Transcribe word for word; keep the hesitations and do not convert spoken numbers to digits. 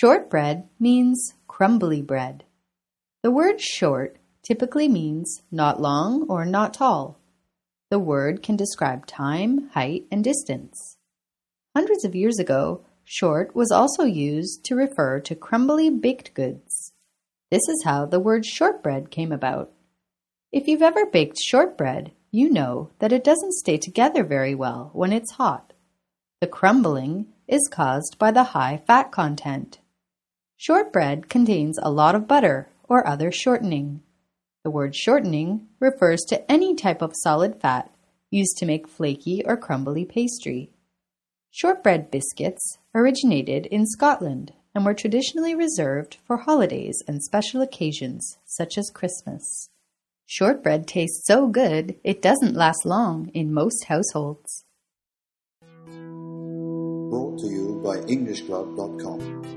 Shortbread means crumbly bread. The word short typically means not long or not tall. The word can describe time, height, and distance. Hundreds of years ago, short was also used to refer to crumbly baked goods. This is how the word shortbread came about. If you've ever baked shortbread, you know that it doesn't stay together very well when it's hot. The crumbling is caused by the high fat content. Shortbread contains a lot of butter or other shortening. The word shortening refers to any type of solid fat used to make flaky or crumbly pastry. Shortbread biscuits originated in Scotland and were traditionally reserved for holidays and special occasions such as Christmas. Shortbread tastes so good it doesn't last long in most households. Brought to you by English Club dot com.